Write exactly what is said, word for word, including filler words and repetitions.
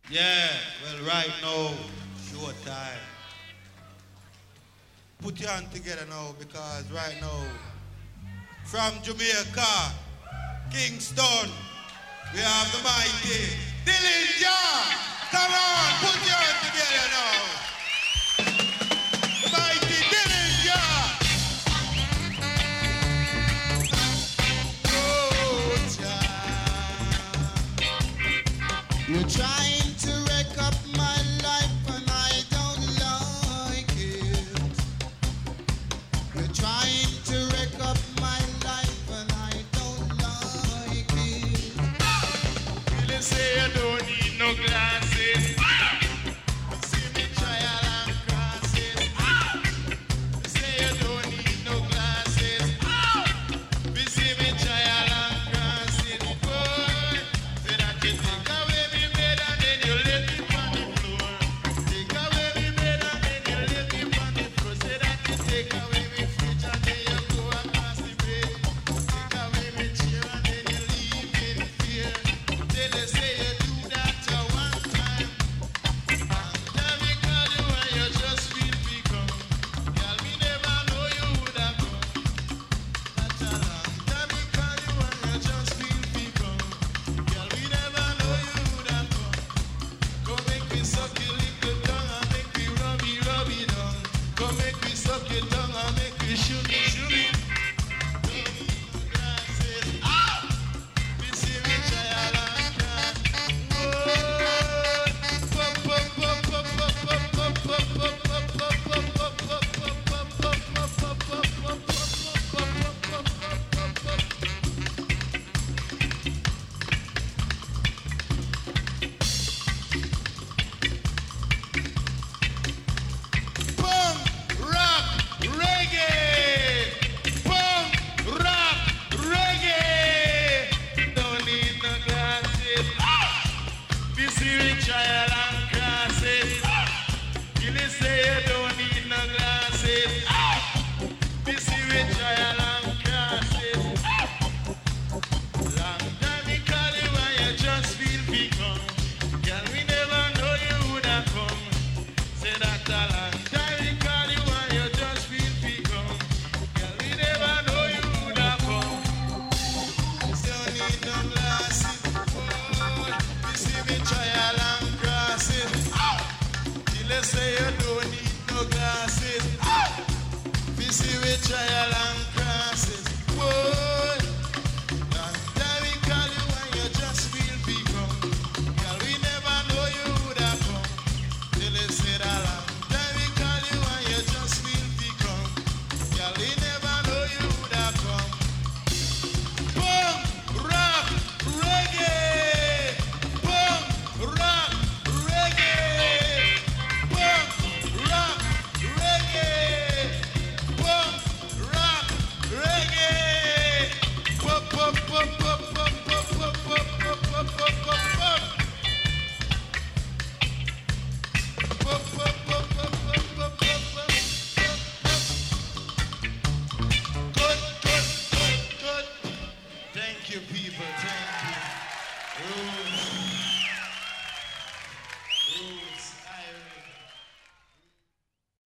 Yeah, well, right now, short time. Put your hand together now because right now, from Jamaica, Kingston, we have the mighty Dillinger. Come on, put your hand together now. The mighty Dillinger. Oh, you're trying to wreck up my life and I don't like it. You're trying to wreck up my life and I don't like it. You say you don't need no glasses. See me trial and crosses. You say you don't need no glasses. You see me trial and crosses. Boy, say that you take away me bed and then you let me on the floor. Take away me bed and then you let me on the floor. Say that you take away me fridge and then you go across the bed. Take away me chair and then you leave me in fear. Till you say you do that to one time. And then we call you and you just feel we come. Girl, we never know you would have come. That's a long time we call you and you just feel we come. Girl, we never know you would have come. Come make me suck your little tongue and make me rub it, rub it down. Come make me suck your tongue and make me shoot it, shoot it. Don't need no glasses. We see me trial and cross. Punk rock reggae. Punk rock reggae. Don't need no glasses. We see we trial and crosses. You say you don't need no glasses. We see we trial and crosses. Long time we call you and you just feel we come. Girl, we never know you would have come. Say that a long time we call you and you just feel we come. Girl, we never know you would have come. You don't need no glasses. Boy, we see me trial and crosses. Till you say you don't need no glasses. We see we trial